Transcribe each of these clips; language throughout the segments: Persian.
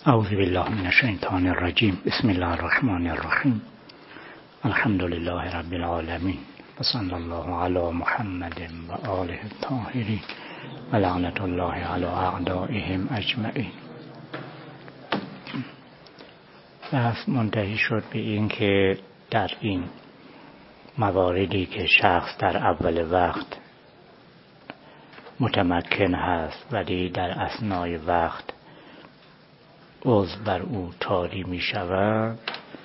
اعوذ بالله من الشیطان الرجیم. بسم الله الرحمن الرحیم. الحمد لله رب العالمین و صلی الله علی محمد و آله الطاهرین و لعنت الله علی اعدائهم اجمعین. بحث منتهی شد به این که در این مواردی که شخص در اول وقت متمکن هست ولی در اثنای وقت عضو بر او طاری می شود،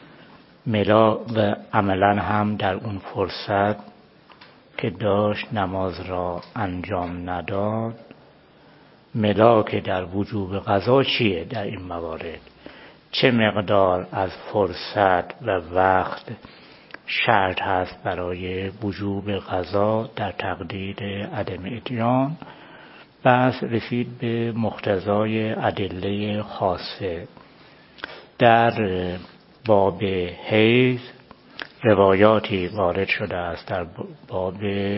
و عملا هم در اون فرصت که داشت نماز را انجام نداد، ملاک در وجوب قضا چیه؟ در این موارد چه مقدار از فرصت و وقت شرط هست برای وجوب قضا در تقدیر عدم اتیان؟ بس رسید به مقتضای ادله خاصه. در باب حیض روایاتی وارد شده است، در باب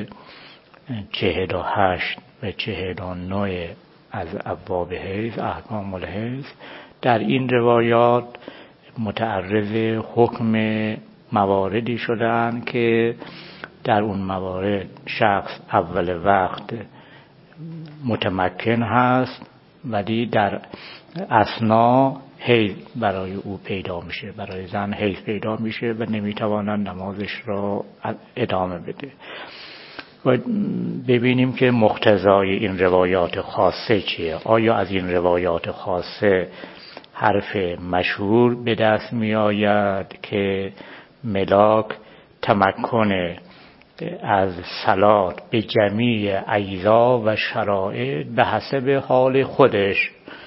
48 و 49 از ابواب حیض، احکام الحیض. در این روایات متعرض حکم مواردی شدند که در اون موارد شخص اول وقت متمکن هست ولی در اثنا حیض برای او پیدا میشه، برای زن حیض پیدا میشه و نمیتواند نمازش را ادامه بده. و ببینیم که مقتضای این روایات خاصه چیه. آیا از این روایات خاصه حرف مشهور به دست می آید که ملاک تمکن از صلات به جمیع اجزا و شرایط به حسب حال خودش،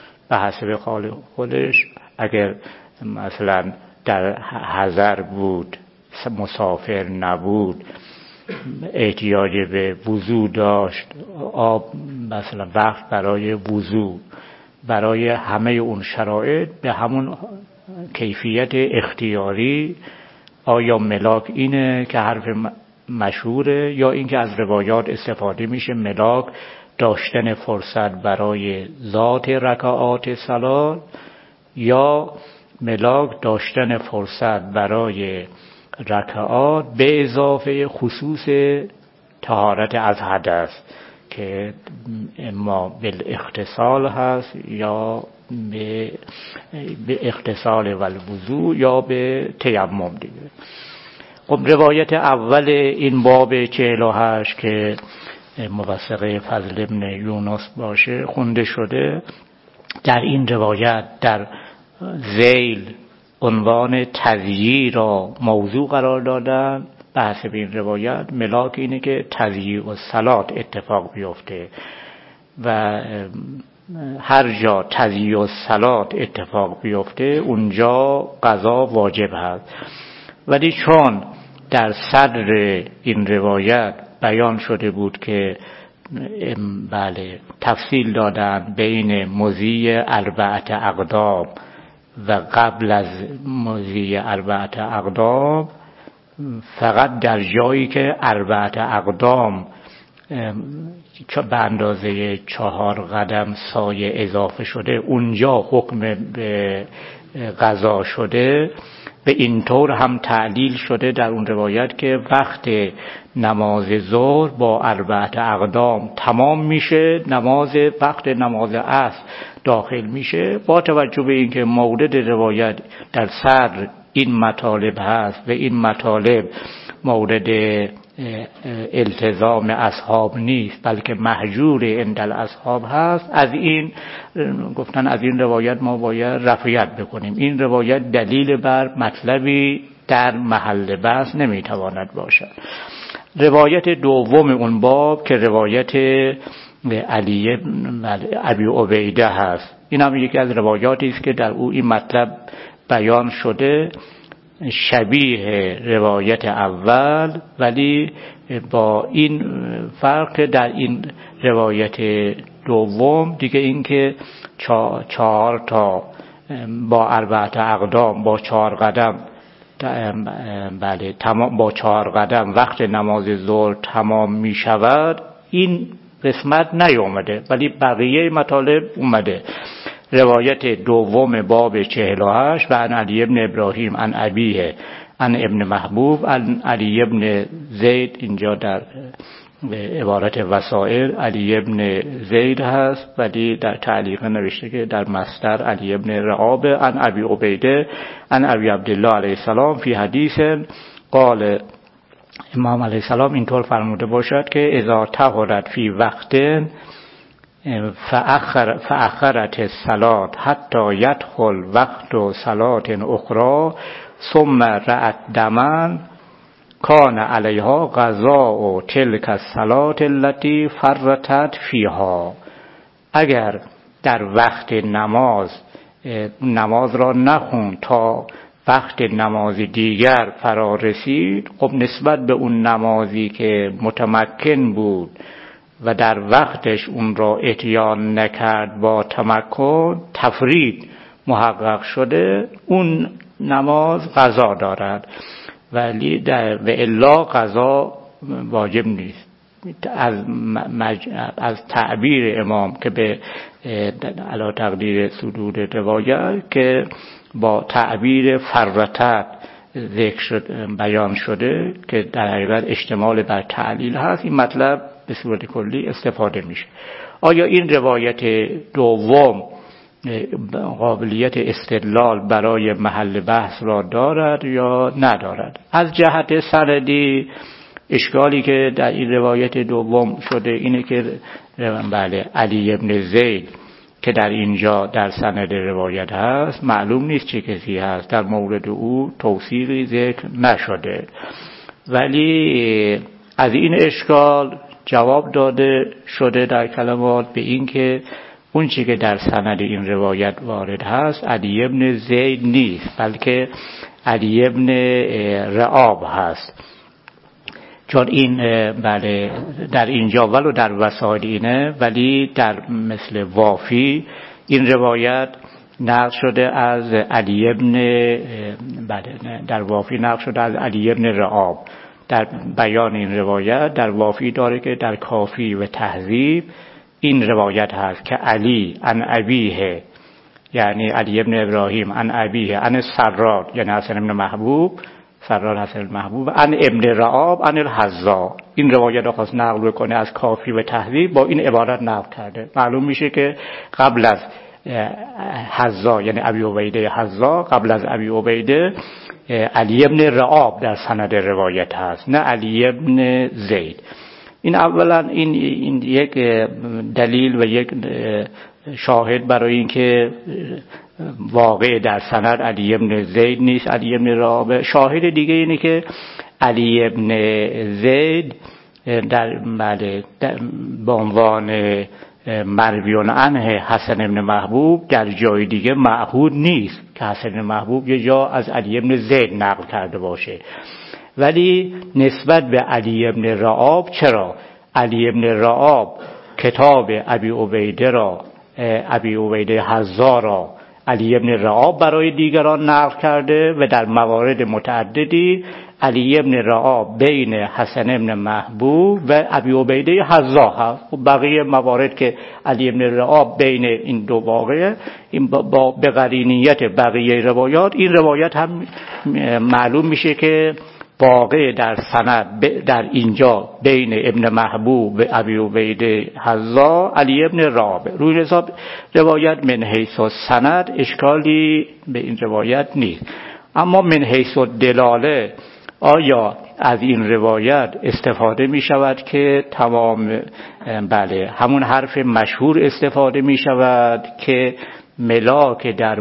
اگر مثلا در حضر بود، مسافر نبود، احتیاج به وضو داشت، آب مثلا وقت برای وضو، برای همه اون شرایط به همون کیفیت اختیاری. آیا ملاک اینه که حرف مشهوره، یا اینکه از روایات استفاده میشه ملاک داشتن فرصت برای ذات رکعات صلات، یا ملاک داشتن فرصت برای رکعات به اضافه خصوص طهارت از حدث که اما بالاغتسال هست یا به اغتسال و الوضوء یا به تیمم دیگه. خب روایت اول این باب 48 که موثقه فضل ابن یونس باشه خونده شده، در این روایت در ذیل عنوان تضییع را موضوع قرار دادن. بحث به این روایت ملاک اینه که تضییع و صلات اتفاق بیفته و هر جا تضییع و صلات اتفاق بیفته اونجا قضا واجب هست. ولی چون در صدر این روایت بیان شده بود که تفصیل دادن بین مضی اربعه اقدام و قبل از مضی اربعه اقدام، فقط در جایی که اربعه اقدام به اندازه 4 قدم سایه اضافه شده اونجا حکم به قضا شده، به این طور هم تعلیل شده در اون روایت که وقت نماز ظهر با اربعه اقدام تمام میشه، وقت نماز عصر داخل میشه. با توجه به اینکه مورد روایت در صدر این مطالب هست و این مطالب مورد التزام اصحاب نیست بلکه محجور عند الاصحاب هست، از این گفتن از این روایت ما باید رفعیت بکنیم. این روایت دلیل بر مطلبی در محل بحث نمیتواند باشد. روایت دوم اون باب که روایت علی ابی عبیده هست، این هم یکی از روایاتی است که در او این مطلب بیان شده، شبیه روایت اول، ولی با این فرق در این روایت دوم دیگه این که 4 تا با اربعه اقدام با 4 قدم تمام، با 4 قدم وقت نماز ظهر تمام می شود. این قسمت نیومده ولی بقیه مطالب اومده. روایت دوم باب 48 و عن علی بن ابراهیم عن ابیه عن ابن محبوب عن علی بن زید، اینجا در عبارت وسائل علی بن زید هست، ولی در تعلیق نوشته که در مصدر علی بن رعاب عن ابی عبیده عن ابی عبدالله علیه السلام فی حدیث قال، امام علیه السلام اینطور فرموده باشد که اذا طهرت فی وقت فأخرت الصلاة حتی يدخل وقت صلاة اخرى ثم رأت دما کان علیها قضاء تلک الصلاة التي فرطت فیها. اگر در وقت نماز را نخوند تا وقت نماز دیگر فرا رسید، خب نسبت به اون نمازی که متمکن بود و در وقتش اون را اتیان نکرد با تمکن، تفرید محقق شده، اون نماز قضا دارد، ولی و الا قضا واجب نیست. از تعبیر امام که به علی تقدیر صدور روایت که با تعبیر فرطت ذکر شد بیان شده که در حقیقت اشتمال بر تعلیل هست، این مطلب به صورت کلی استفاده میشه. آیا این روایت دوم قابلیت استدلال برای محل بحث را دارد یا ندارد؟ از جهت سندی اشکالی که در این روایت دوم شده اینه که بله علی بن زید که در اینجا در سند روایت هست معلوم نیست چه کسی هست، در مورد او توصیفی ذکر نشده، ولی از این اشکال جواب داده شده در کلمات به این که اون چی که در سند این روایت وارد هست علی بن زید نیست، بلکه علی بن رعاب هست. چون این بله در اینجا ولو در وسائل اینه، ولی در مثل وافی این روایت نقل شده از علی بن در وافی نقل شده از علی بن رعاب. در بیان این روایت در وافی داره که در کافی و تهذیب این روایت هست که علی عن ابیه، یعنی علی بن ابراهیم عن ابیه عن سراد یعنی حسن بن محبوب، سراد حسن محبوب عن ابن رعاب عن الحذاء. این روایت رو خواست نقل بکنه از کافی و تهذیب، با این عبارت نقل کرده. معلوم میشه که قبل از حذاء یعنی ابی عبیده حذاء، قبل از ابی عبیده علی بن رعاب در سند روایت هست، نه علی بن زید. این اولا این یک دلیل و یک شاهد برای این که واقع در سند علی بن زید نیست، علی بن رعاب. شاهد دیگه اینه که علی بن زید در به عنوان مرویون عنه حسن بن محبوب در جای دیگه معهود نیست که حسن بن محبوب یه جا از علی بن زید نقل کرده باشه، ولی نسبت به علی بن رعاب، چرا؟ علی بن رعاب کتاب ابی عبیده حذاء را علی بن رعاب برای دیگران نقل کرده و در موارد متعددی علی بن رعاب بین حسن بن محبوب و ابی عبیده حذاء هست. بقیه موارد که علی بن رعاب بین این دو واقعه، این با به قرینیت بقیه روایات، این روایت هم معلوم میشه که واقع در سند در اینجا بین ابن محبوب و ابی عبیده حذاء علی بن رعاب. روی حساب روایت من حیث سند اشکالی به این روایت نیست، اما من حیث دلاله آیا از این روایت استفاده می شود که تمام همون حرف مشهور استفاده می شود که ملاک در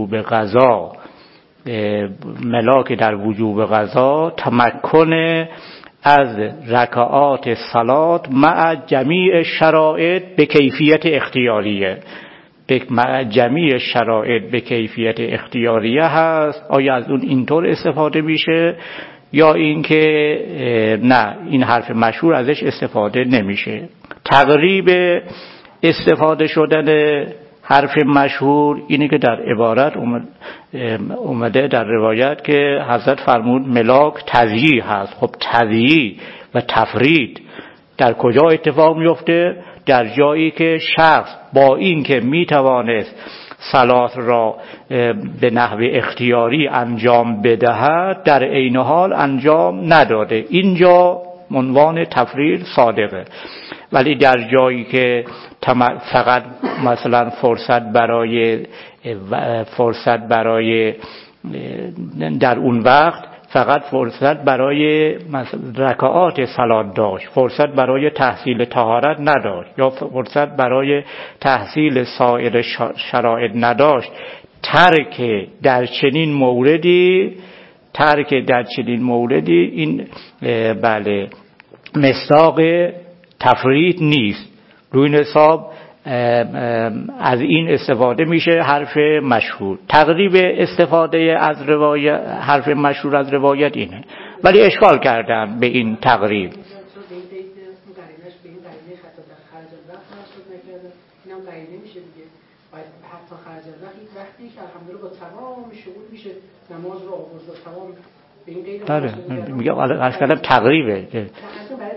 وجوب قضا تمکن از رکعات صلات مع جمیع شرایط به کیفیت اختیاریه، مع جمیع شرایط به کیفیت اختیاریه هست. آیا از اون اینطور استفاده میشه یا اینکه نه، این حرف مشهور ازش استفاده نمیشه؟ تقریب استفاده شدن حرف مشهور اینه که در عبارت اومده در روایت که حضرت فرمود ملاک تضییع هست. خب تضییع و تفرید در کجا اتفاق میفته؟ در جایی که شخص با این که میتوانست صلات را به نحو اختیاری انجام بدهد در عین حال انجام نداده. اینجا عنوان تفرید صادقه. ولی در جایی که فقط مثلا فرصت برای در اون وقت فقط فرصت برای رکعات صلات داشت، فرصت برای تحصیل طهارت نداشت یا فرصت برای تحصیل سایر شرایط نداشت، ترک در چنین موردی این بله مصداق تفرید نیست. روی حساب از این استفاده میشه حرف مشهور. تقریب استفاده از روایت حرف مشهور از روایت اینه، ولی اشکال کردن به این تقریب. حتی خرج وقتی که الحمدلله با تمام شغل میشه نماز رو آورد و تمام به این غیر بله میگم عرض کردم تقریبه. اصلا برای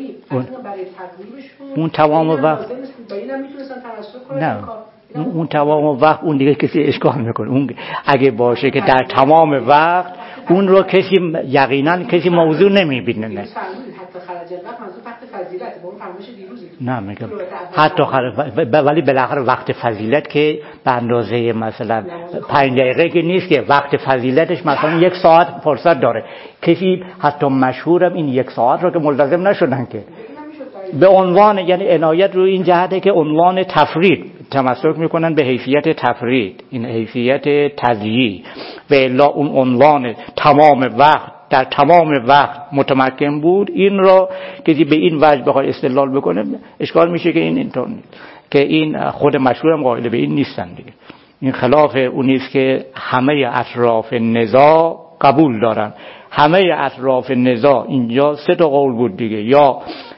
تقریبشون اون تمام وقت با اینم میتونستن توسط کنن. نه اون تمام وقت اون دیگه کسی اشکال میکنه. اون اگه باشه که در تمام وقت اون رو کسی یقینا کسی موضوع نمیبینه. نه حتی خرج الوقت منظور وقت فضیلت با اون فرمایش دیروزی. نه میگم حتی ولی بالاخره وقت فضیلت که به اندازه مثلا 5 دقیقه که نیست، که وقت فضیلتش مثلا 1 ساعت فرصت داره. کسی حتی مشهورم این 1 ساعت رو که ملتزم نشدن که به عنوان، یعنی عنایت روی این جهته که عنوان تفرید تمسک میکنن به حیثیت تفرید، این حیثیت تضییع، و الا اون عنوان تمام وقت در تمام وقت متمکن بود. این را کسی به این وجه بخواد استدلال بکنه اشکال میشه که این اینطور نیست، که این خود مشهورم قائل به این نیستن دیگه. این خلاف اون نیست که همه اطراف نزاع قبول دارن. همه اطراف نزاع اینجا 3 تا قول بود دیگه، یا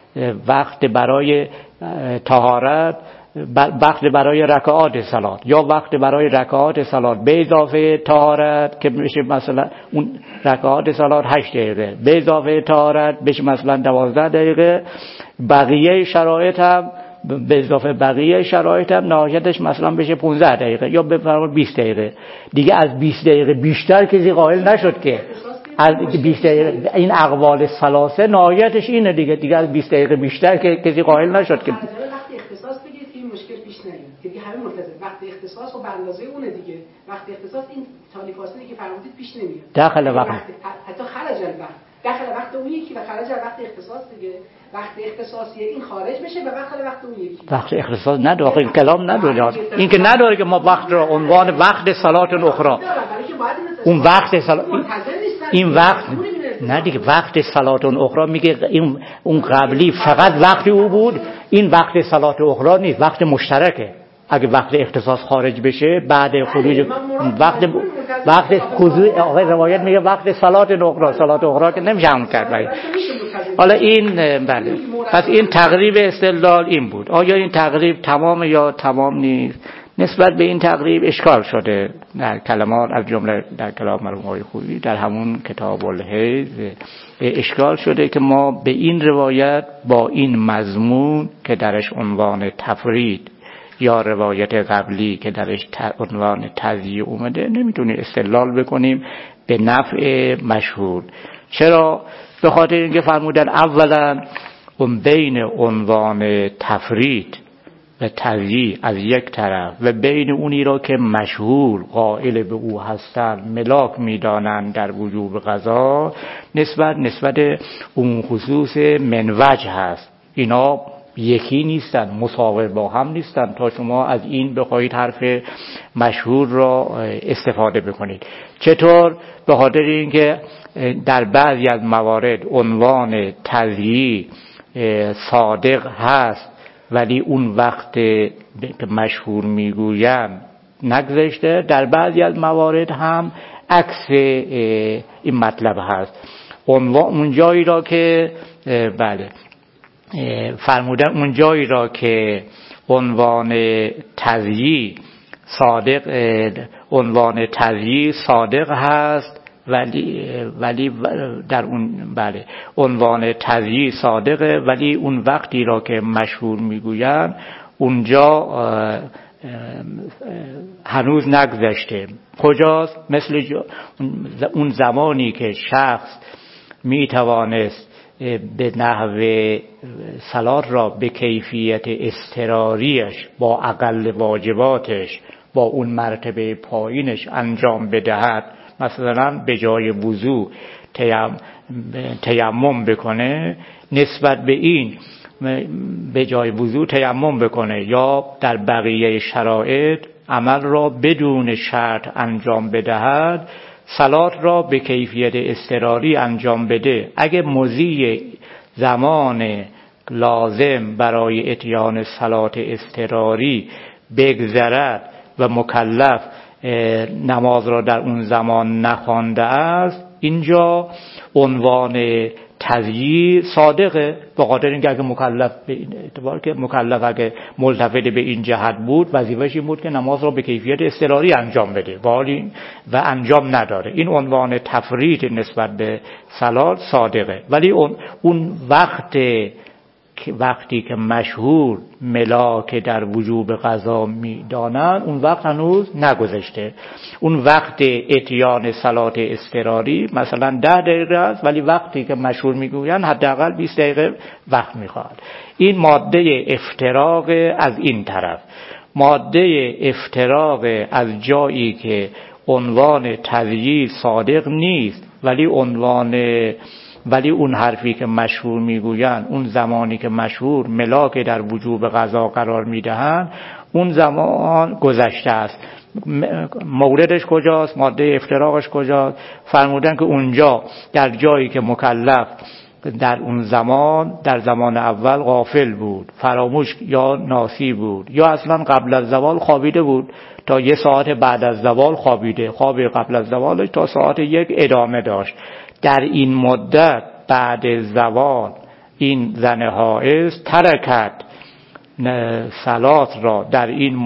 وقت برای طهارت، وقت برای رکعات صلات، یا وقت برای رکعات صلات به اضافه طهارت که میشه مثلا اون رکعات صلات 8 دقیقه، به اضافه طهارت بشه مثلا 12 دقیقه، بقیه شرایط هم به اضافه بقیه شرایط هم نهایتش مثلا بشه 15 دقیقه یا به فرض 20 دقیقه. دیگه از 20 دقیقه بیشتر کسی قائل نشد که از 20 دقیقه این اقوال ثلاثه نهایتش اینه دیگه از 20 دقیقه بیشتر که کسی قائل نشد که وقتی اختصاص بگید که این مشکل پیش نیاد که دیگه همه ملتزم. وقتی اختصاص و به اندازه اونه دیگه، وقتی اختصاص این تالی فاصله که فرمودید پیش نمیاد. داخل وقت حتی خرج الوقت داخل وقت اون یکی و خرج وقت اختصاص دیگه. وقت اختصاصیه این خارج بشه و داخل وقت اون یکی. وقت اختصاص نداره، این کلام نداره. این که نداره که ما وقت رو عنوان وقت صلات الاخرى، اون وقت صلات این وقت نه دیگه، وقت صلات الاخرى میگه این اون قبلی فقط وقتی او بود، این وقت صلات الاخرى نیست، وقت مشترکه. اگه وقت اختصاص خارج بشه بعد خروج وقت خروج روایت میگه وقت صلات الاخرى که نمیشه همون کرد. حالا این بله، پس این تقریب استدلال این بود. آیا این تقریب تمام یا تمام نیست؟ نسبت به این تقریب اشکال شده در کلمات، از جمله در کلام مرحوم آقای خویی در همون کتاب الحیض اشکال شده که ما به این روایت با این مضمون که درش عنوان تفرید یا روایت قبلی که درش عنوان تضییع اومده نمیتونیم استدلال بکنیم به نفع مشهور. چرا؟ به خاطر اینکه فرمودن اولا اون بین عنوان تفرید و تضییع از یک طرف و بین اونی را که مشهور قائل به او هستند ملاک میدانند در وجوب قضا، نسبت اون خصوص منوج هست. اینا یکی نیستن، مساوی با هم نیستن تا شما از این بخواید حرف مشهور را استفاده بکنید. چطور؟ به خاطر اینکه در بعضی از موارد عنوان تضییع صادق هست ولی اون وقت که مشهور میگویم نگذشته، در بعضی از موارد هم عکس این مطلب هست. اون جایی را که بله فرمودن اون جایی را که عنوان تضییع صادق هست ولی در اون بله عنوان تضییع صادقه ولی اون وقتی را که مشهور میگوین اونجا هنوز نگذشته. کجاست؟ مثل اون زمانی که شخص می توانست به نحو صلات را به کیفیت اضطراریش با اقل واجباتش با اون مرتبه پایینش انجام بدهد، مثلا به جای وضو تیمم بکنه، نسبت به این به جای وضو تیمم بکنه یا در بقیه شرایط عمل را بدون شرط انجام بدهد، صلات را به کیفیت اضطراری انجام بده. اگه مضی زمان لازم برای اتیان صلات اضطراری بگذرد و مکلف نماز را در اون زمان نخوانده است، اینجا عنوان تضییع صادقه، به خاطر اینکه اگه مکلف به این اعتبار که مکلف اگه ملتفت به این جهت بود، وظیفه‌ش این بود که نماز را به کیفیت اضطراری انجام بده و انجام نداره. این عنوان تفرید نسبت به صلات صادقه، ولی اون وقتی که مشهور ملاک در وجوب قضا میدانن، اون وقت هنوز نگذشته. اون وقت اتیان صلات اضطراری مثلا 10 دقیقه است، ولی وقتی که مشهور میگوین حداقل 20 دقیقه وقت میخواد. این ماده افتراق از این طرف. ماده افتراق از جایی که عنوان تضییع صادق نیست، ولی اون حرفی که مشهور میگوین، اون زمانی که مشهور ملاک در وجوب قضا قرار میدهن، اون زمان گذشته است. موردش کجاست؟ ماده افتراقش کجاست؟ فرمودن که اونجا در جایی که مکلف در اون زمان، در زمان اول غافل بود، فراموش یا ناسی بود، یا اصلا قبل از زوال خوابیده بود، تا 1 ساعت بعد از زوال خوابیده، خواب قبل از زوالش تا ساعت 1 ادامه داشت. در این مدت بعد زوال این زن حائض ترکت صلات را در این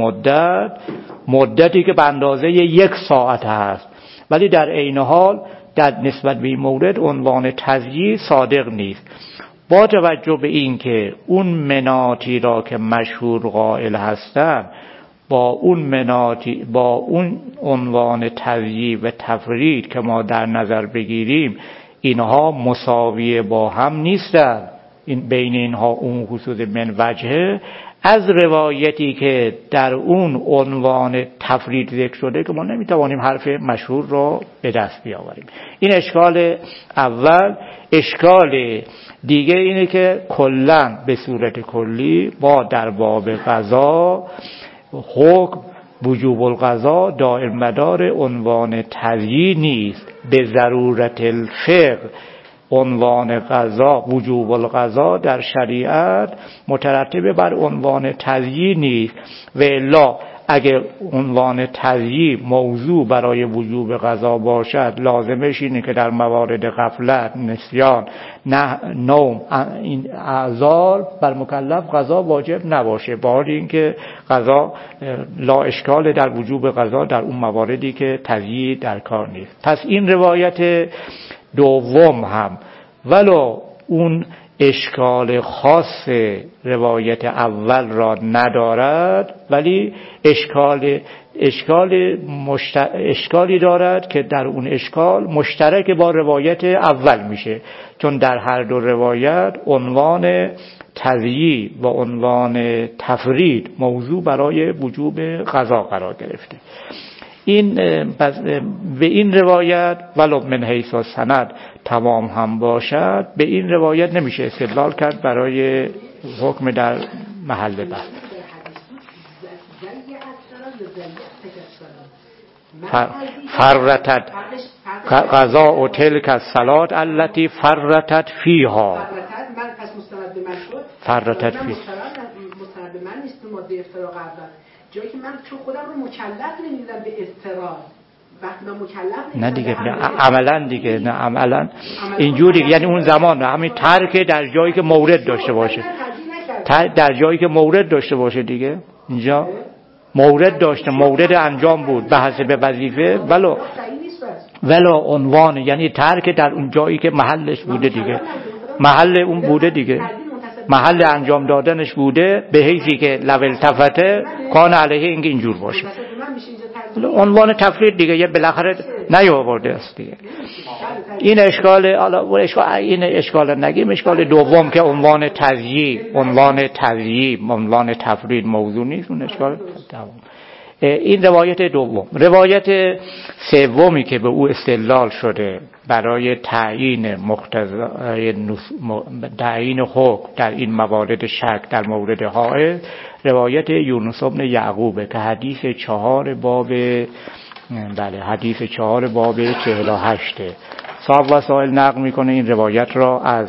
مدتی که به اندازه 1 ساعت هست، ولی در عین حال در نسبت به این مورد عنوان تضییع صادق نیست. با توجه به این که اون مناطی را که مشهور قائل هستند با اون عنوان تضییع و تفرید که ما در نظر بگیریم، اینها مساوی با هم نیستند. بین اینها اون خصوص من وجهه، از روایتی که در اون عنوان تفرید ذکر شده که ما نمیتوانیم حرف مشهور را به دست بیاوریم. این اشکال اول. اشکال دیگه اینه که کلاً به صورت کلی با در باب قضا حکم وجوب القضا دائم مدار عنوان تضییع نیست. به ضرورت الفقه عنوان قضا، وجوب القضا در شریعت مترتب بر عنوان تضییع نیست، و الا اگر عنوان تضییع موضوع برای وجوب قضا باشد، لازمش اینه که در موارد غفلت، نسیان، نوم، این اعذار بر مکلف قضا واجب نباشه، با حال اینکه قضا لا اشکال در وجوب قضا در اون مواردی که تضییع در کار نیست. پس این روایت دوم هم ولو اون اشکال خاص روایت اول را ندارد، ولی اشکالی دارد که در اون اشکال مشترک با روایت اول میشه، چون در هر دو روایت عنوان تضییع و عنوان تفرید موضوع برای وجوب قضا قرار گرفته. این به این روایت ولو من حیث السند تمام هم باشد، به این روایت نمیشه استدلال کرد برای حکم در محل بحث. فرتت قضاء تلک الصلات التي فرتت فیها. فرتت فیها مستند من نیست تو ماده افتراق اول، جایی که من چون خودم رو مکلف نمیدیدم به اضطرار، وقتی من مکلف نه دیگه، نه عملا دیگه، نه عملا اینجوری، یعنی اون زمان همین ترک در جایی که مورد داشته باشه، در جایی که مورد داشته باشه دیگه. اینجا مورد داشته، مورد انجام بود به حسب وظیفه، ولو عنوان، یعنی ترک در اون جایی که محلش بوده دیگه، محل اون بوده دیگه. محل انجام دادنش بوده به حیثی که لو التفته کان علیه اینجور باشه. عنوان تفرید دیگه یه بالاخره نیاورده است دیگه. این اشکال نگیم. اشکال دوم که عنوان تفرید موضوع نیست، اون اشکال دوم. این روایت دوم. روایت سومی که به او استدلال شده برای تعیین حکم در این موارد شک در مورد حائض، روایت یونس بن یعقوب که حدیث 4 باب 48 صاحب وسائل نقل میکنه. این روایت را از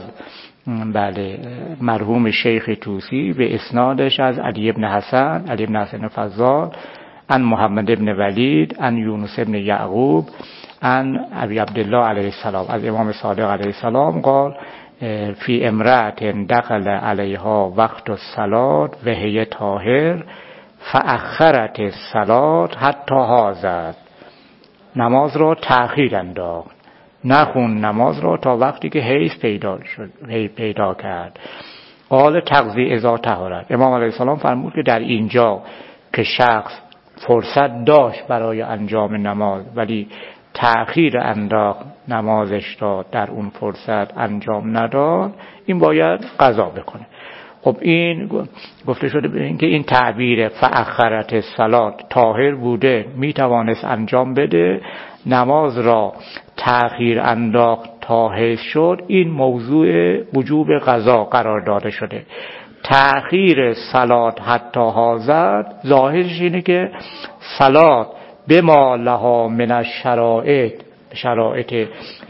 مرحوم شیخ طوسی به اسنادش از علی بن حسن فضال عن محمد بن ولید عن یونس بن یعقوب عن ابی عبدالله علیه السلام از امام صادق علیه السلام قال فی امرأة دخل علیها وقت الصلاة و هی طاهر فاخرت الصلاة حتی حاضت. نماز را تأخیر انداخت، نخون نماز را تا وقتی که حیض پیدا کرد. قال تقضی اذا طهرت. امام علیه السلام فرمود که در اینجا که شخص فرصت داشت برای انجام نماز ولی تأخیر انداخت نمازش را در اون فرصت انجام نداد، این باید قضا بکنه. خب این گفته شده به این که این تعبیر فاخرت الصلاة طاهر بوده، میتوانست انجام بده، نماز را تأخیر انداخت تا حیض شد، این موضوع وجوب قضا قرار داده شده. تأخیر صلات حتی حاضر ظاهرش اینه که صلات بما لها من الشرائط، شرایط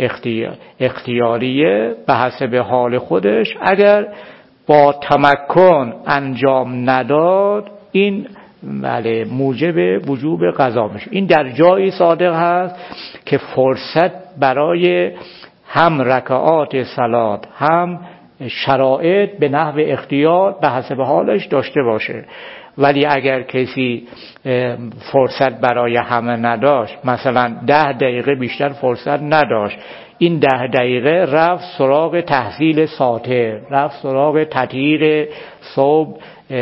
اختیاریه به حسب حال خودش، اگر با تمکن انجام نداد این موجب وجوب قضا میشه. این در جایی صادق هست که فرصت برای هم رکعات صلات هم شرایط به نحو اختیار به حسب حالش داشته باشه. ولی اگر کسی فرصت برای همه نداشت، مثلا 10 دقیقه بیشتر فرصت نداشت، این 10 دقیقه رفت سراغ تحصیل ساطر، رفت سراغ تطهیر ثوب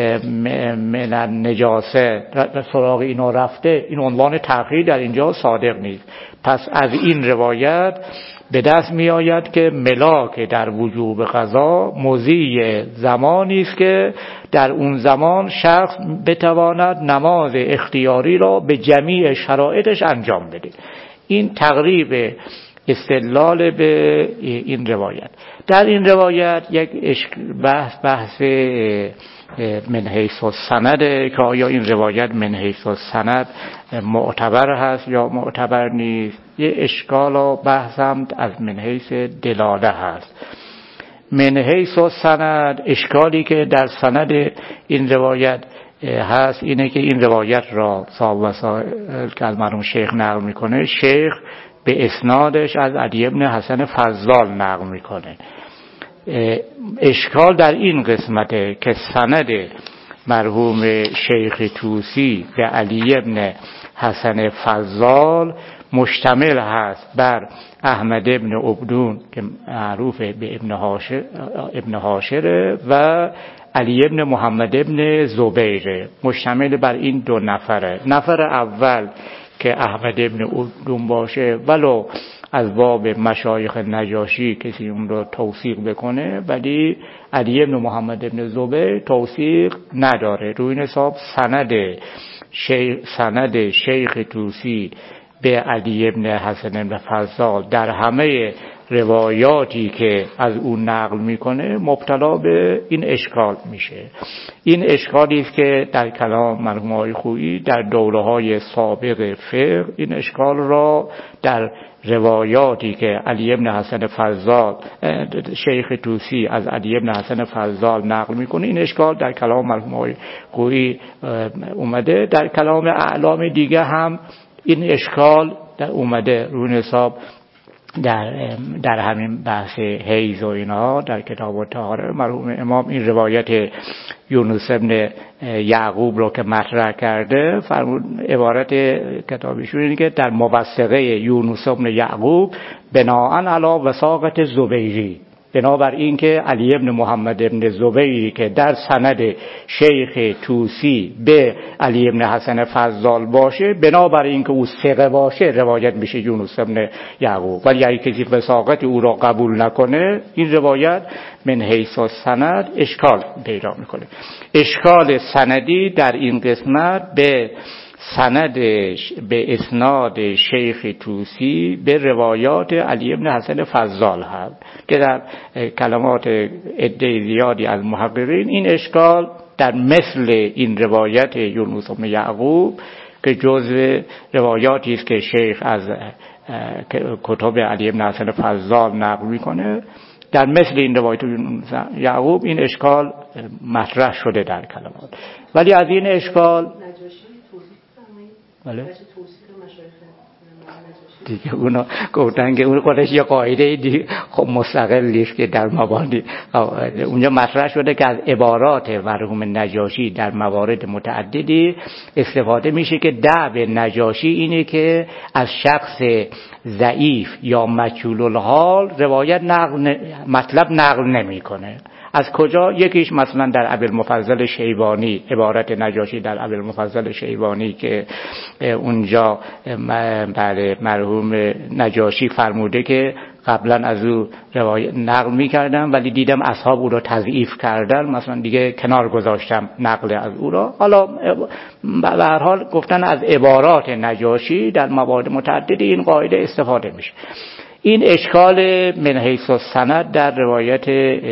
من النجاسه، سراغ اینا رفته، این عنوان تأخیر در اینجا صادق نیست. پس از این روایت به دست می آید که ملاک در وجوب قضا مضی زمانی است که در اون زمان شخص بتواند نماز اختیاری را به جمیع شرایطش انجام بده. این تقریب استدلال به این روایت. در این روایت یک بحث من حیث السند که آیا این روایت من حیث السند معتبر هست یا معتبر نیست. یه اشکال و بحث هم از من حیث دلاله هست. من حیث السند اشکالی که در سند این روایت هست اینه که این روایت را صاحب وسائل که از مرحوم شیخ نقل میکنه، شیخ به اسنادش از علی بن حسن فضال نقل میکنه. اشکال در این قسمته که سند مرحوم شیخ طوسی به علی بن حسن فضال مشتمل هست بر احمد ابن عبدون که معروف به ابن حاشر و علی ابن محمد ابن زبیر، مشتمل بر این 2 نفره. نفر اول که احمد ابن عبدون باشه ولو از باب مشایخ نجاشی کسی اون رو توثیق بکنه، ولی علی ابن محمد ابن زبیر توثیق نداره. روی این حساب سند شیخ طوسی به علی ابن حسن ابن فضال در همه روایاتی که از اون نقل میکنه مبتلا به این اشکال میشه. این اشکالی است که در کلام مرحوم آقای خویی در دوره‌های سابق فقه این اشکال را در روایاتی که علی ابن حسن فضال شیخ طوسی از علی ابن حسن فضال نقل میکنه، این اشکال در کلام مرحوم آقای خویی اومده. در کلام اعلام دیگه هم این اشکال در اومده. روی حساب در همین بحث حیض و اینا در کتاب الطهاره مرحوم امام این روایت یونس بن یعقوب رو که مطرح کرده، فرمود عبارت کتابیشون اینه که در موثقه یونس بن یعقوب بناءً علی وثاقت زبیری، بنابراین که علی ابن محمد ابن زبیری که در سند شیخ طوسی به علی ابن حسن فضال باشه، بنابراین که او ثقه باشه روایت میشه یونس ابن یعقوب. ولی اگه کسی وثاقت او را قبول نکنه، این روایت من حیث السند اشکال پیدا میکنه. اشکال سندی در این قسمت به اسناد شیخ طوسی به روایات علی ابن حسن فضال هست که در کلمات عده زیادی از محققین این اشکال در مثل این روایت یونس بن یعقوب که جزء روایاتی است که شیخ از کتب علی ابن حسن فضال نقل میکنه، در مثل این روایت یونس یعقوب این اشکال مطرح شده در کلمات. ولی از این اشکال بله دیگه اونا گفتن که اون خودش یه قاعده دیگه خب مستقلی است که در مبانی اونجا مطرح شده که از عبارات مرحوم نجاشی در موارد متعددی استفاده میشه که دعو نجاشی اینه که از شخص ضعیف یا مجهول الحال روایت مطلب نقل نمیکنه. از کجا؟ یکیش مثلا در ابوالمفضل شیبانی، عبارت نجاشی در ابوالمفضل شیبانی که اونجا مرحوم نجاشی فرموده که قبلا از او روایت نقل می‌کردم ولی دیدم اصحاب او را تضعیف کردن، مثلا دیگه کنار گذاشتم نقل از او را. حالا به هر حال گفتن از عبارات نجاشی در موارد متعددی این قاعده استفاده میشه. این اشکال من حیث السند در روایت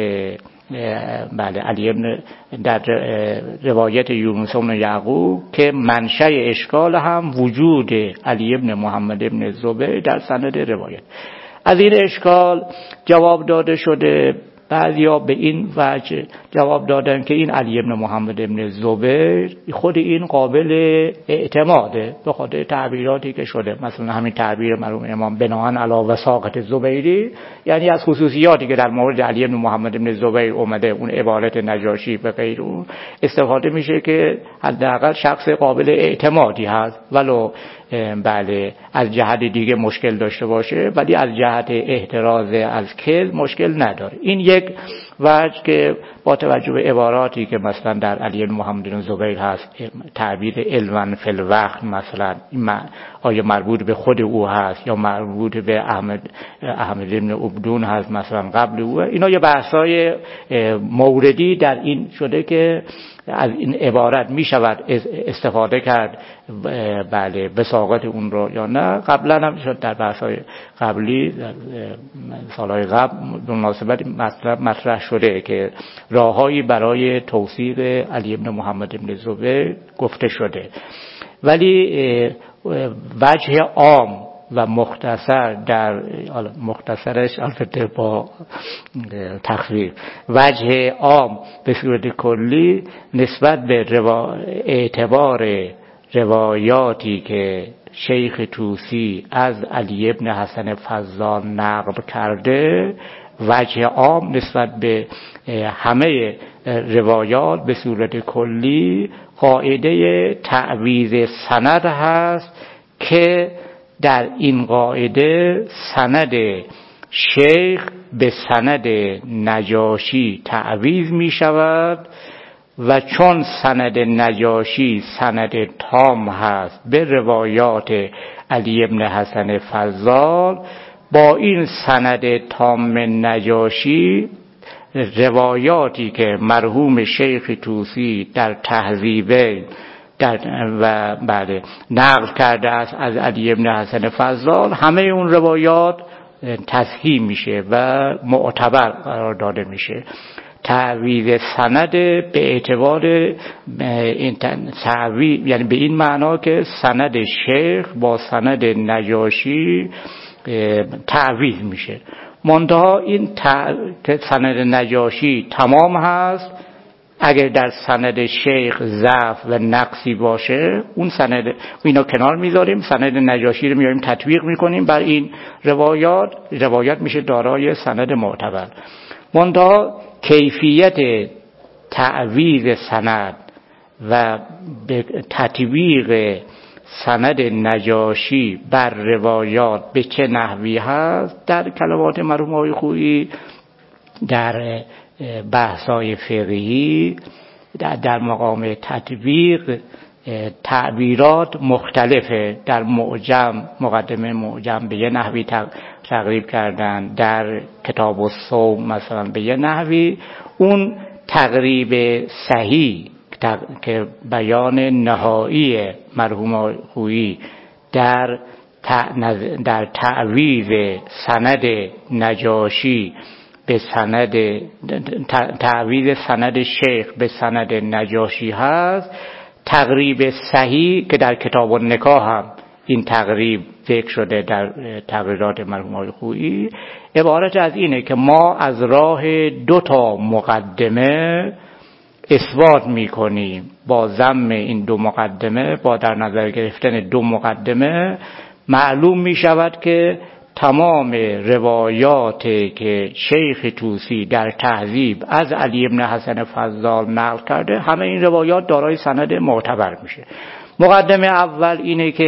علی ابن در روایت یونس بن یعقوب که منشأ اشکال هم وجود علی ابن محمد ابن زبیر در سند روایت. از این اشکال جواب داده شده، بعضیا به این وجه جواب دادن که این علی ابن محمد ابن زبیر خود این قابل اعتماده به خاطر تعبیراتی که شده، مثلا همین تعبیر مرحوم امام بناهن علی وثاقت زبیری، یعنی از خصوصیاتی که در مورد علی ابن محمد ابن زبیر اومده، اون عبارت نجاشی به غیر اون استفاده میشه که حداقل شخص قابل اعتمادی هست، ولو بله از جهت دیگه مشکل داشته باشه ولی از جهت احتراز از کذب مشکل نداره. این یک وجه که با توجه به عباراتی که مثلا در علی بن محمد بن زبیر هست، تعبیر علما فی الوقت مثلا آیا مربوط به خود او هست یا مربوط به احمد بن عبدون هست مثلا قبل او، اینا یه بحثای موردی در این شده که از این عبارت می شود استفاده کرد بله وثاقت اون رو یا نه. قبلا هم شد در بحث‌های قبلی در سالهای قبل به مناسبت مطرح شده که راههایی برای توثیق علی بن محمد بن زبیر گفته شده، ولی وجه عام و مختصر در مختصرش البته با تخفیف، وجه عام به صورت کلی نسبت به اعتبار روایاتی که شیخ طوسی از علی ابن حسن فضال نقل کرده، وجه عام نسبت به همه روایات به صورت کلی قاعده تعویض سند هست که در این قاعده سند شیخ به سند نجاشی تعویض می شود و چون سند نجاشی سند تام هست به روایات علی ابن حسن فضال، با این سند تام نجاشی روایاتی که مرحوم شیخ طوسی در تهذیبه و بعد نقل کرده است از علی ابن حسن فضال، همه اون روایات تصحیح میشه و معتبر قرار داده میشه. تعویض سند به اعتبار این تعویض یعنی به این معنا که سند شیخ با سند نجاشی تعویض میشه، منتها این که سند نجاشی تمام هست، اگر در سند شیخ ضعف و نقصی باشه اون سند اینا کنار میذاریم، سند نجاشی رو میاریم تطبیق میکنیم بر این روایات میشه دارای سند معتبر. منتها کیفیت تعویض سند و تطبیق سند نجاشی بر روایات به چه نحوی هست در کلمات مرحوم آقای خویی در بحث‌های فقهی در مقام تطبیق تعبیرات مختلفه. در مقدمه معجم به یه نحوی تقریب کردن، در کتاب الصوم مثلا به یه نحوی. اون تقریب صحیح که بیان نهایی مرحوم خویی در تعویض سند نجاشی به تعویض سند شیخ به سند نجاشی هست. تقریب صحیح که در کتاب النکاح هم این تقریب ذکر شده در تقریرات مرحوم خویی، عبارت از اینه که ما از راه 2 مقدمه اثبات میکنیم. با ضم این 2 مقدمه، با در نظر گرفتن 2 مقدمه، معلوم میشود که تمام روایاتی که شیخ طوسی در تهذیب از علی بن حسن فضال نقل کرده، همه این روایات دارای سند معتبر میشه. مقدمه اول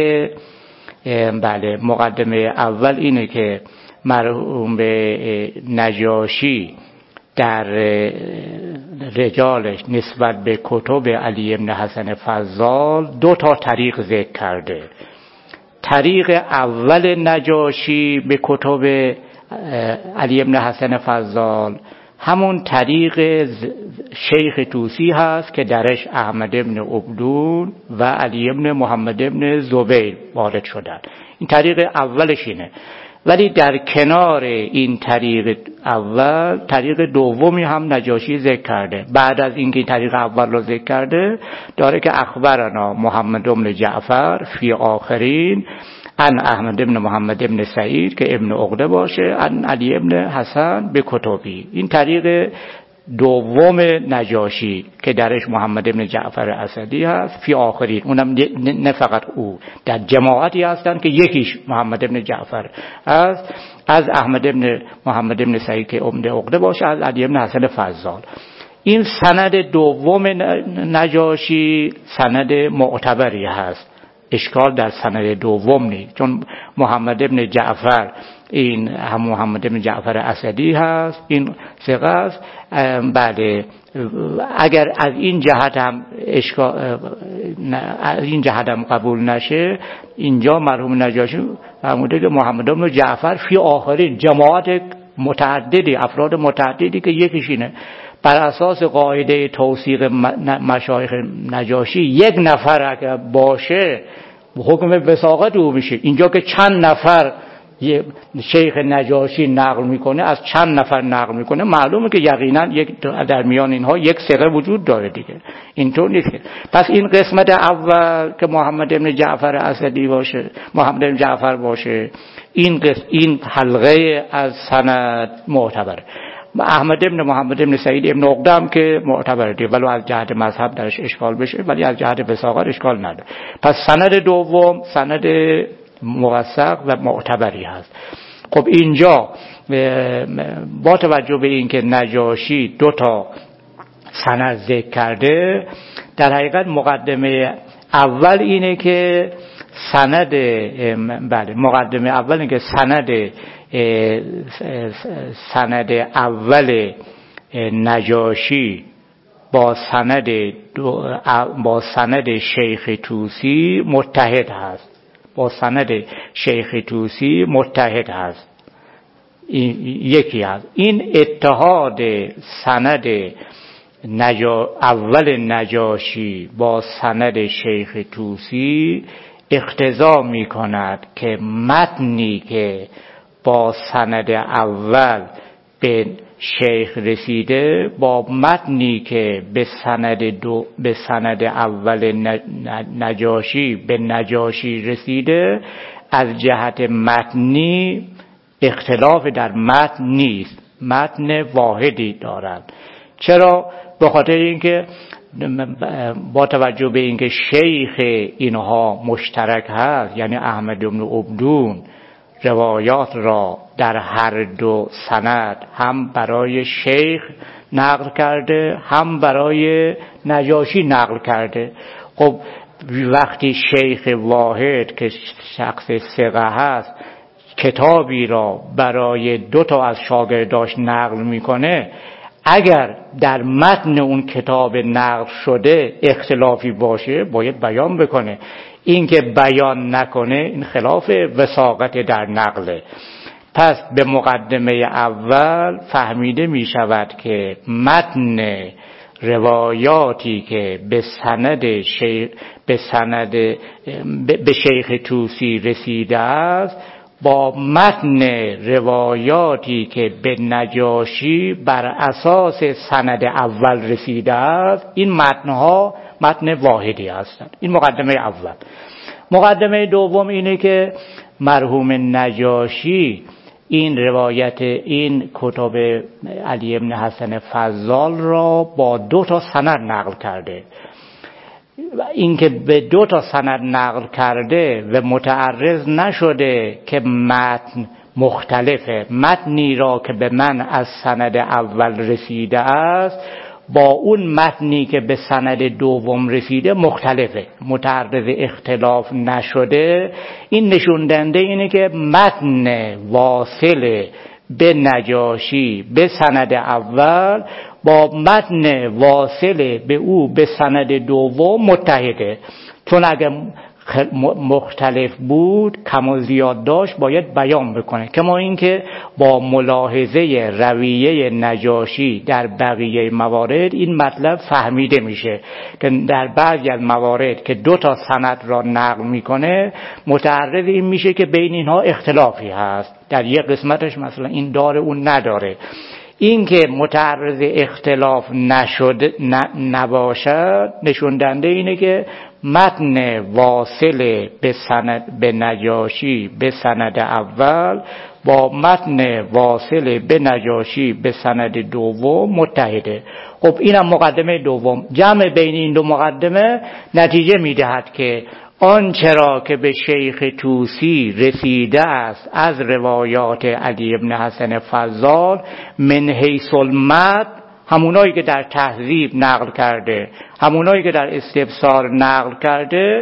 اینه که مرحوم نجاشی در رجالش نسبت به کتب علی بن حسن فضال 2 طریق ذکر کرده. طریق اول نجاشی به کتب علی بن حسن فضال همون طریق شیخ طوسی هست که درش احمد بن عبدون و علی بن محمد بن زبیر وارد شدن. این طریق اولش اینه. ولی در کنار این طریق اول، طریق دومی هم نجاشی ذکر کرده. بعد از اینکه طریق اول رو ذکر کرده، داره که اخبرنا محمد بن جعفر فی آخرین ان احمد بن محمد بن سعید که ابن عقده باشه، ان علی بن حسن به کتبی. این طریق دوم نجاشی که درش محمد بن جعفر اسدی هست فی آخرین. اونم نه فقط او، در جماعتی هستن که یکیش محمد بن جعفر است، از احمد بن محمد بن سعید که ابن عقده باشه، از علی بن حسن فضال. این سند دوم نجاشی سند معتبری هست. اشکال در سند دوم نیست، چون محمد بن جعفر این هم محمد بن جعفر اسدی هست، این ثقه است. بله، اگر از این جهت هم از این جهت هم قبول نشه، اینجا مرحوم نجاشی فرموده که محمد بن جعفر فی آخرین، جماعت متعددی، افراد متعددی که یکیش اینه. بر اساس قاعده توثیق مشایخ نجاشی 1 نفر اگر باشه حکم وثاقت او میشه. اینجا که چند نفر شیخ نجاشی نقل میکنه، از چند نفر نقل میکنه، معلومه که یقینا در میان اینها 1 ثقه وجود داره دیگه. اینطور نیست. پس این قسمت اول که محمد بن جعفر اسدی باشه، محمد بن جعفر باشه، این حلقه از سند معتبره. احمد بن محمد بن سعید ابن عقده هم که معتبره دیگه، ولو از جهت مذهب درش اشکال بشه، ولی از جهت وثاقت اشکال نداره. پس سند دوم سند موثق و معتبری هست. خب اینجا با توجه به اینکه نجاشی 2 سند ذکر کرده، در حقیقت مقدمه اول اینه که مقدمه اول اینه که سند اول نجاشی با سند شیخ طوسی متحد هست. یکی هست. این اتحاد سند اول نجاشی با سند شیخ طوسی اقتضا می کند که متنی که با سند اول به شیخ رسیده با متنی که به سند اول نجاشی به نجاشی رسیده، از جهت متنی اختلاف در متن نیست، متن واحدی دارند. چرا؟ به خاطر اینکه با توجه به اینکه شیخ اینها مشترک هست، یعنی احمد بن عبدون روایات را در هر 2 سند هم برای شیخ نقل کرده، هم برای نجاشی نقل کرده. خب وقتی شیخ واحد که شخص ثقه هست کتابی را برای 2 تا از شاگرداش نقل میکنه، اگر در متن اون کتاب نقل شده اختلافی باشه باید بیان بکنه. این که بیان نکنه این خلاف وثاقت در نقله. پس به مقدمه اول فهمیده می شود که متن روایاتی که به شیخ طوسی رسیده است با متن روایاتی که به نجاشی بر اساس سند اول رسیده است، این متنها متن واحدی هستند. این مقدمه اول. مقدمه دوم اینه که مرحوم نجاشی این روایت، این کتاب علی بن حسن فضال را با 2 تا سند نقل کرده. این که به 2 تا سند نقل کرده و متعرض نشده که متن مختلفه، متنی را که به من از سند اول رسیده است با اون متنی که به سند دوم رسیده مختلفه، متعرض اختلاف نشده. این نشون دهنده اینه که متن واصل به نجاشی به سند اول با متن واصل به او به سند دوم متحده، چون اگر مختلف بود کم و زیاد داشت باید بیان بکنه. کما اینکه با ملاحظه رویه نجاشی در بقیه موارد این مطلب فهمیده میشه که در بعضی از موارد که 2 تا سند را نقل میکنه متعرض این میشه که بین اینها اختلافی هست، در یک قسمتش مثلا این داره اون نداره. این که متعرض اختلاف نباشد نشون دهنده اینه که متن واصل به نجاشی به سند اول با متن واصل به نجاشی به سند دوم متحده. خب اینم مقدمه دوم. جمع بین این 2 مقدمه نتیجه میدهد که آنچه را که به شیخ طوسی رسیده است از روایات علی بن حسن فضال من حیث المتن، همونایی که در تهذیب نقل کرده، همونایی که در استبصار نقل کرده،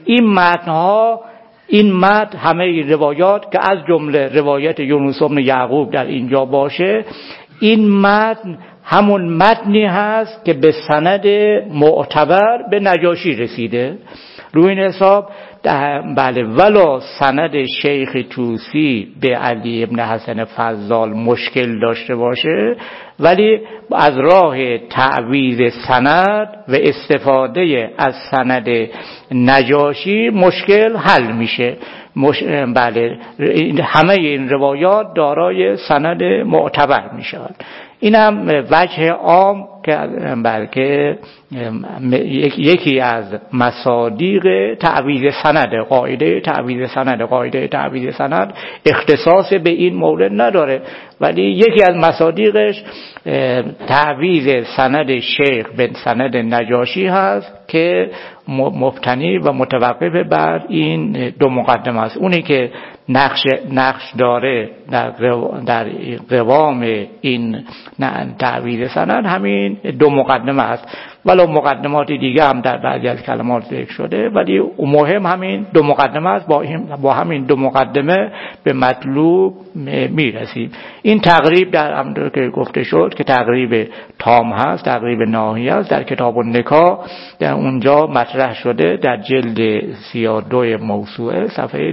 این متن همه روایات که از جمله روایت یونس بن یعقوب در اینجا باشه، این متن همون متنی هست که به سند معتبر به نجاشی رسیده. روی این حساب بله، ولا سند شیخ طوسی به علی بن حسن فضال مشکل داشته باشه، ولی از راه تعویض سند و استفاده از سند نجاشی مشکل حل میشه. بله، همه این روایات دارای سند معتبر میشن. اینم وجه عام که بلکه یکی از مصادیق تعویض سند، قاعده تعویض سند اختصاص به این مورد نداره، ولی یکی از مصادیقش تعویض سند شیخ به سند نجاشی هست که مبتنی و متوقف بر این 2 مقدمه است. اونی که نقش داره در قوام این تعویض سند همین 2 مقدمه است، ولو مقدمات دیگه هم در بعضی از کلمات ذکر شده، ولی مهم همین 2 مقدمه است. با همین 2 مقدمه به مطلوب میرسیم. این تقریب در امر که گفته شد که تقریب تام هست، تقریب نهایی است، در کتاب النکاح در اونجا مطرح شده، در جلد 32 موسوعه صفحه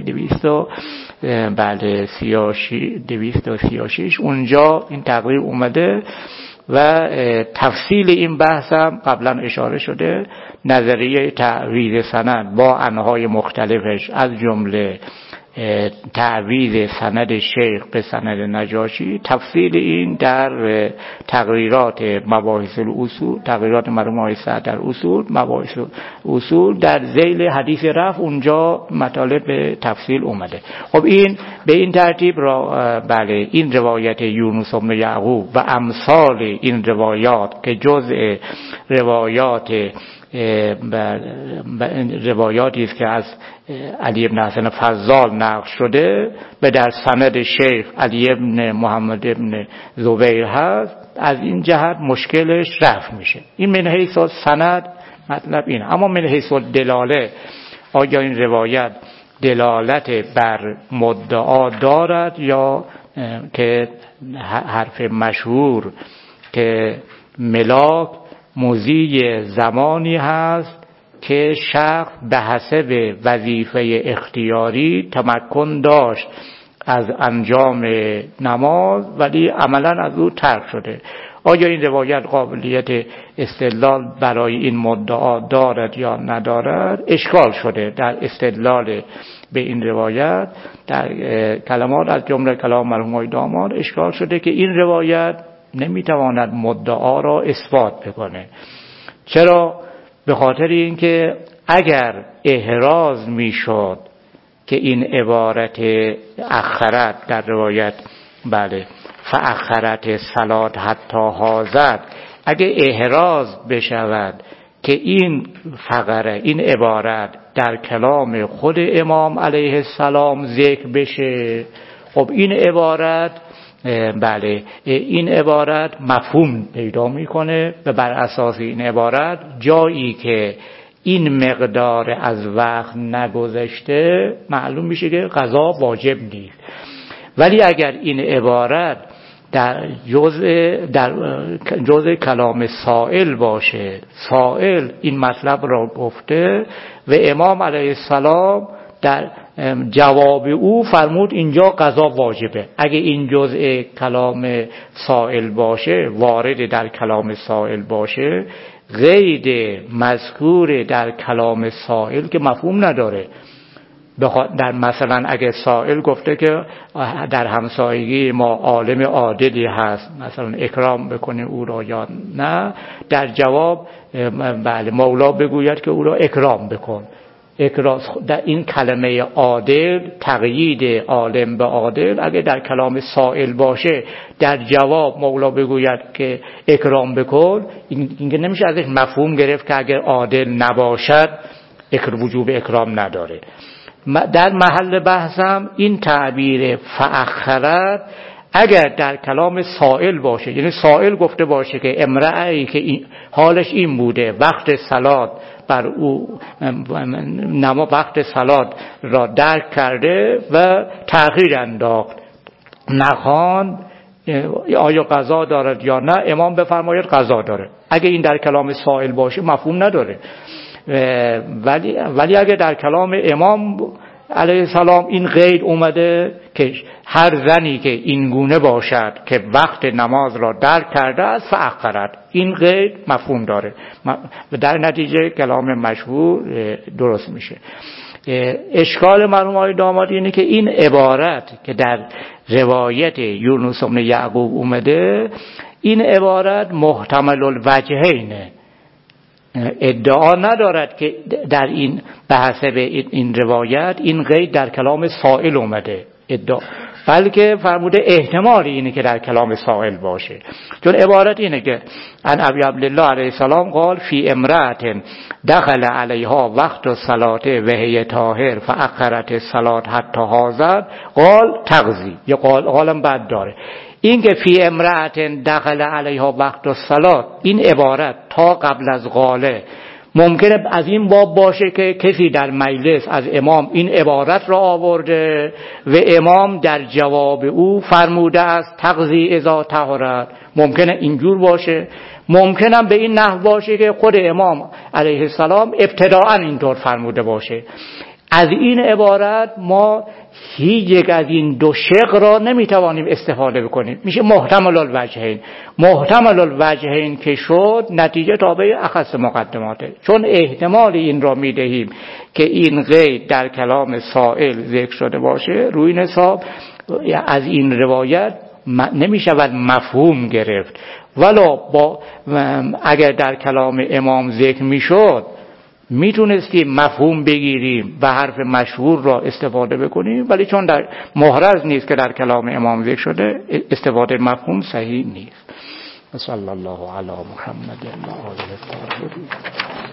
236 اونجا این تقریب اومده و تفصیل این بحث هم قبلا اشاره شده. نظریه تعویض سند با انواع مختلفش از جمله تعویض سند شیخ به سند نجاشی، تفصیل این در تقریرات مباحث الاصول، تقریرات مرحوم آقای سعد در اصول، مباحث اصول در ذیل حدیث رفع اونجا مطالب به تفصیل اومده. خب این به این ترتیب بله، این روایت یونس بن یعقوب و امثال این روایات که جزء روایاتی است که از علی بن حسن فضال نقل شده و در سند شیخ علی بن محمد بن زبیر هست، از این جهت مشکلش رفع میشه. این من حیث سند مطلب اینه. اما من حیث دلاله، آیا این روایت دلالت بر مدعا دارد یا که حرف مشهور که ملاک مضی زمانی هست که شخص به حسب وظیفه اختیاری تمکن داشت از انجام نماز ولی عملا از او ترک شده. آیا این روایت قابلیت استدلال برای این مدعا دارد یا ندارد؟ اشکال شده در استدلال به این روایت در کلمات از جمله کلام مرحوم آقای داماد اشکال شده که این روایت نمیتواند مدعا را اثبات بکنه. چرا؟ به خاطر اینکه اگر احراز میشد که این عبارت اخرت در روایت بله فاخرت صلات حتی حاضر، اگه احراز بشود که این فقره این عبارت در کلام خود امام علیه السلام ذکر بشه، خب این عبارت بله این عبارت مفهوم پیدا میکنه و بر اساس این عبارت جایی که این مقدار از وقت نگذشته معلوم میشه که قضا واجب نیست. ولی اگر این عبارت در جزء کلام سائل باشه، سائل این مطلب را گفته و امام علیه السلام در جواب او فرمود اینجا قضا واجبه، اگه این جزء کلام سائل باشه، وارد در کلام سائل باشه، قید مذکور در کلام سائل که مفهوم نداره. در مثلا اگه سائل گفته که در همسایگی ما عالم عادلی هست، مثلا اکرام بکنه او را یا نه، در جواب بله مولا بگوید که او را اکرام بکن. در این کلمه عادل، تقیید عالم به عادل، اگه در کلام سائل باشه در جواب مولا بگوید که اکرام بکن، این نمیشه ازش مفهوم گرفت که اگر عادل نباشد وجوب اکرام نداره. در محل بحثم این تعبیر فاخرت اگر در کلام سائل باشه، یعنی سائل گفته باشه که امرأه‌ای که حالش این بوده وقت صلات بر او وقت صلات را درک کرده و تأخیر انداخت، نخواند آیا قضا دارد یا نه، امام بفرماید قضا داره. اگه این در کلام سائل باشه مفهوم نداره. ولی اگه در کلام امام علیه السلام این قید اومده که هر زنی که این گونه باشد که وقت نماز را درک کرده است فاخرت، این قید مفهوم داره و در نتیجه کلام مشهور درست میشه. اشکال مرحوم آقای داماد اینه که این عبارت که در روایت یونس بن یعقوب اومده، این عبارت محتمل الوجهینه، ادعا ندارد که در این بحث به این روایت این قید در کلام سائل اومده، بلکه فرموده احتمال اینه که در کلام سائل باشه. چون عبارت اینه که ان ابی عبدالله علیه السلام قال فی امرأة دخل علیها وقت الصلاة و هی طاهر فاخرت الصلاة حتی حاضر قال تقضی، یا قالم بد داره. این که فی امرأة دخل علیها وقت الصلاة، این عبارت تا قبل از قاله ممکنه از این باب باشه که کسی در مجلس از امام این عبارت را آورده و امام در جواب او فرموده است تقضی اذا طهرت، ممکنه اینجور باشه. ممکنه به این نحو باشه که خود امام علیه السلام ابتداءً اینطور فرموده باشه. از این عبارت ما هیچ یک از این دو شق را نمیتوانیم استفاده بکنیم، میشه محتمل الوجهین. محتمل الوجهین که شد نتیجه تابع اخص مقدماته، چون احتمال این را میدهیم که این قید در کلام سائل ذکر شده باشه، روی این حساب از این روایت نمیشود مفهوم گرفت. ولو اگر در کلام امام ذکر میشد میتونستیم مفهوم بگیریم و حرف مشهور را استفاده بکنیم، ولی چون در محرز نیست که در کلام امام ذکر شده، استفاده مفهوم صحیح نیست. صلی الله علی محمد و آله الطاهرین.